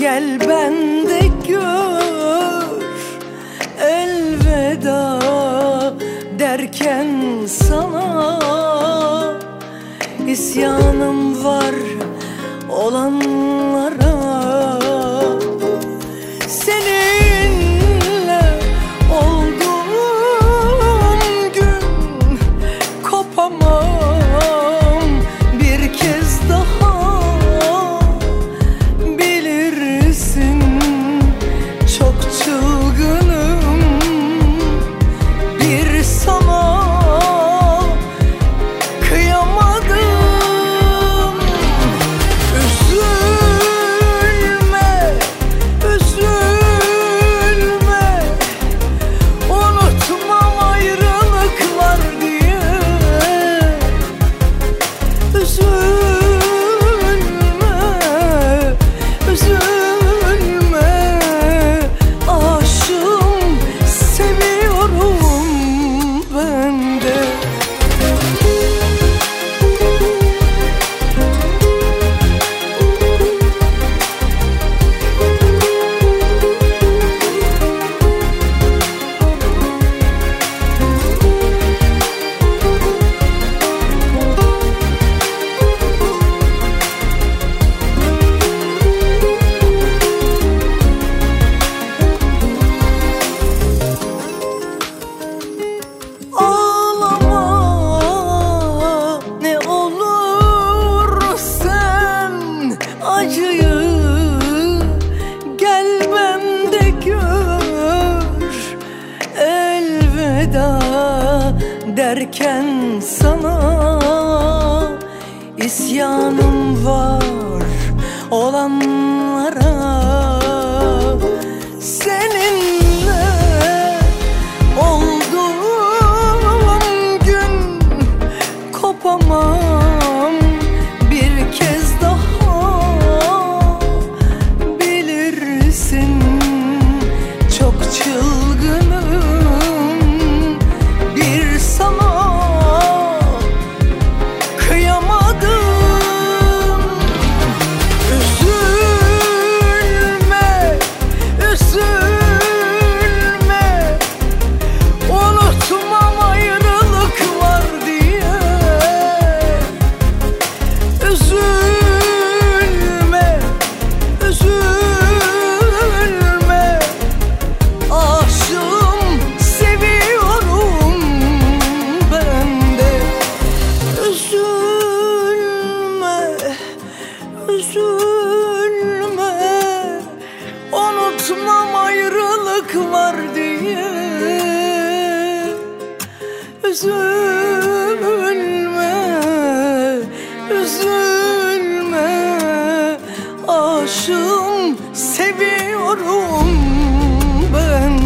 Gel bende gör elveda derken sana isyanım var olanlara. Seninle olduğum gün kopamam bir kez daha. Bilirsin çok çılgınım, bir sana kıyamadım. Üzülme, üzülme, unutmam ayrılık var diye. Üzülme, üzülme, aşığım, seviyorum ben de. Gel bende gör elveda derken sana isyanım var olanlara. Seninle olduğum gün kopamam bir kez daha. Çok çılgınım, bir sana kıyamadım. Üzülme, üzülme, unutmam ayrılık var diye. Üzülme, üzülme, aşığım, seviyorum ben de. Üzülme, üzülme, unutmam ayrılık var diye. Üzülme, üzülme, aşığım, seviyorum ben